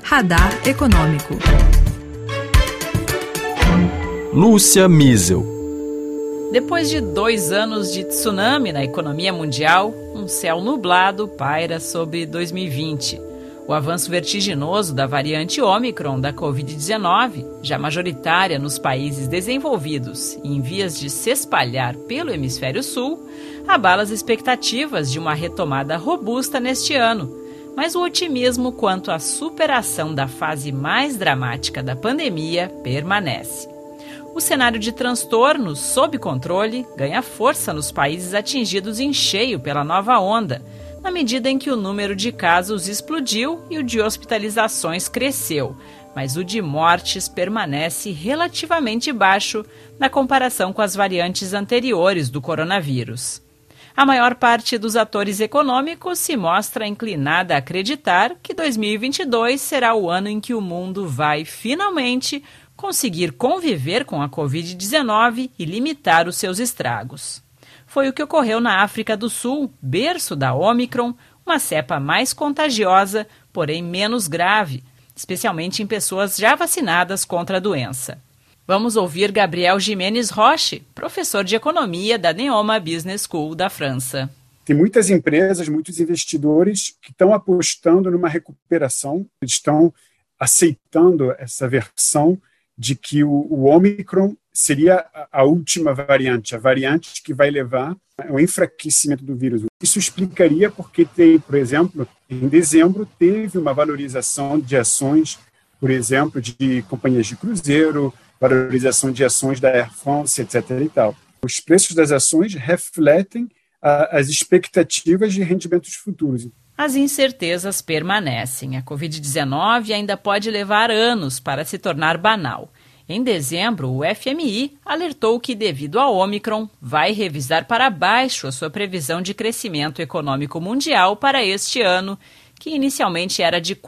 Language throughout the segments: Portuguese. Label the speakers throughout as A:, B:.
A: Radar Econômico.
B: Lúcia Miesel.
C: Depois de 2 anos de tsunami na economia mundial, um céu nublado paira sobre 2020. O avanço vertiginoso da variante Ômicron da Covid-19, já majoritária nos países desenvolvidos e em vias de se espalhar pelo hemisfério sul, abala as expectativas de uma retomada robusta neste ano. Mas o otimismo quanto à superação da fase mais dramática da pandemia permanece. O cenário de transtornos sob controle ganha força nos países atingidos em cheio pela nova onda, na medida em que o número de casos explodiu e o de hospitalizações cresceu, mas o de mortes permanece relativamente baixo na comparação com as variantes anteriores do coronavírus. A maior parte dos atores econômicos se mostra inclinada a acreditar que 2022 será o ano em que o mundo vai, finalmente, conseguir conviver com a Covid-19 e limitar os seus estragos. Foi o que ocorreu na África do Sul, berço da Ômicron, uma cepa mais contagiosa, porém menos grave, especialmente em pessoas já vacinadas contra a doença. Vamos ouvir Gabriel Jimenez Roche, professor de economia da Neoma Business School da França.
D: Tem muitas empresas, muitos investidores que estão apostando numa recuperação, estão aceitando essa versão de que o Ômicron seria a última variante, a variante que vai levar ao enfraquecimento do vírus. Isso explicaria porque, por exemplo, em dezembro teve uma valorização de ações, por exemplo, de companhias de cruzeiro, valorização de ações da Air France, etc. e tal. Os preços das ações refletem as expectativas de rendimentos futuros.
C: As incertezas permanecem. A Covid-19 ainda pode levar anos para se tornar banal. Em dezembro, o FMI alertou que, devido ao Ômicron, vai revisar para baixo a sua previsão de crescimento econômico mundial para este ano, que inicialmente era de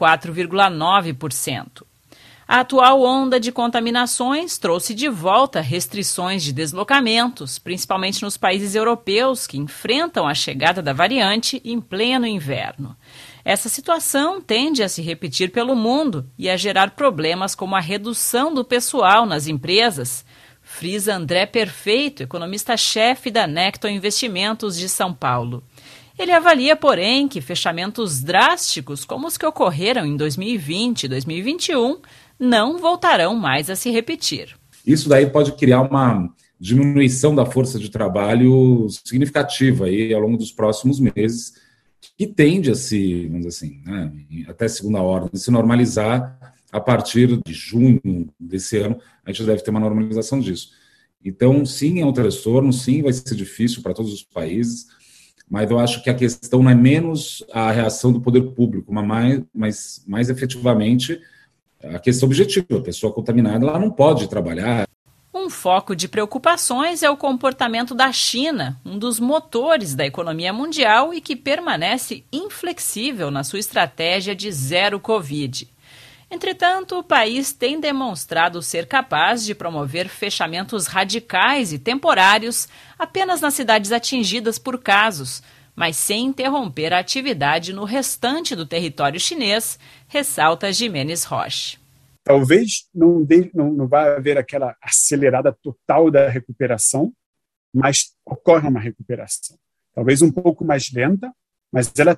C: 4,9%. A atual onda de contaminações trouxe de volta restrições de deslocamentos, principalmente nos países europeus que enfrentam a chegada da variante em pleno inverno. Essa situação tende a se repetir pelo mundo e a gerar problemas como a redução do pessoal nas empresas, frisa André Perfeito, economista-chefe da Necton Investimentos de São Paulo. Ele avalia, porém, que fechamentos drásticos como os que ocorreram em 2020 e 2021 não voltarão mais a se repetir.
E: Isso daí pode criar uma diminuição da força de trabalho significativa aí ao longo dos próximos meses, que tende a se, vamos dizer assim, né, até segunda ordem, se normalizar a partir de junho desse ano. A gente deve ter uma normalização disso. Então, sim, é um transtorno, sim, vai ser difícil para todos os países, mas eu acho que a questão não é menos a reação do poder público, mas mais efetivamente a questão objetiva. A pessoa contaminada ela não pode trabalhar.
C: Um foco de preocupações é o comportamento da China, um dos motores da economia mundial e que permanece inflexível na sua estratégia de zero Covid. Entretanto, o país tem demonstrado ser capaz de promover fechamentos radicais e temporários apenas nas cidades atingidas por casos, mas sem interromper a atividade no restante do território chinês, ressalta Jimenez Roche.
D: Talvez não vá haver aquela acelerada total da recuperação, mas ocorre uma recuperação. Talvez um pouco mais lenta, mas ela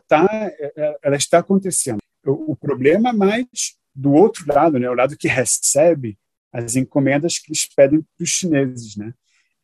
D: está acontecendo. O problema é mais do outro lado, né? O lado que recebe as encomendas que eles pedem para os chineses, né?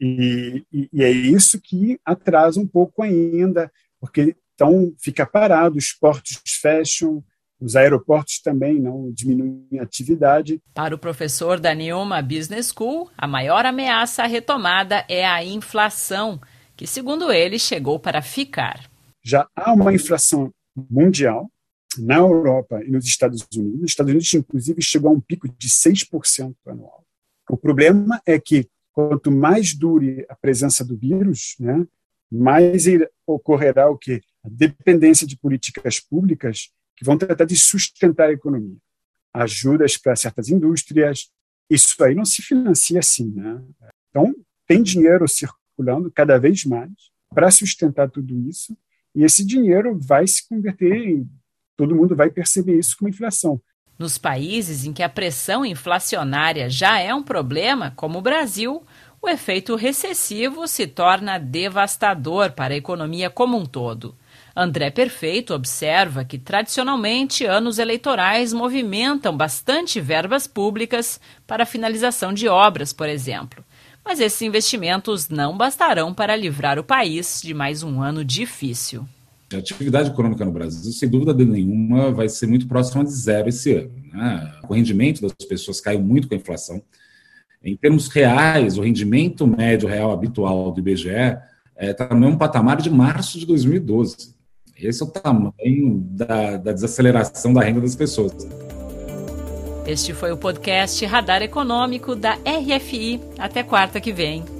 D: E é isso que atrasa um pouco ainda, porque então fica parado, os portos fecham, os aeroportos também não diminuem a atividade.
C: Para o professor da Neoma Business School, a maior ameaça à retomada é a inflação, que, segundo ele, chegou para ficar.
D: Já há uma inflação mundial na Europa e nos Estados Unidos. Nos Estados Unidos, inclusive, chegou a um pico de 6% anual. O problema é que, quanto mais dure a presença do vírus, né, mais ocorrerá o quê? A dependência de políticas públicas que vão tratar de sustentar a economia. Ajudas para certas indústrias, isso aí não se financia assim, né? Então, tem dinheiro circulando cada vez mais para sustentar tudo isso, e esse dinheiro vai se converter em... Todo mundo vai perceber isso como inflação.
C: Nos países em que a pressão inflacionária já é um problema, como o Brasil, o efeito recessivo se torna devastador para a economia como um todo. André Perfeito observa que, tradicionalmente, anos eleitorais movimentam bastante verbas públicas para a finalização de obras, por exemplo. Mas esses investimentos não bastarão para livrar o país de mais um ano difícil.
E: A atividade econômica no Brasil, sem dúvida nenhuma, vai ser muito próxima de zero esse ano, né? O rendimento das pessoas caiu muito com a inflação. Em termos reais, o rendimento médio real habitual do IBGE está no mesmo patamar de março de 2012. Esse é o tamanho da desaceleração da renda das pessoas.
C: Este foi o podcast Radar Econômico da RFI. Até quarta que vem.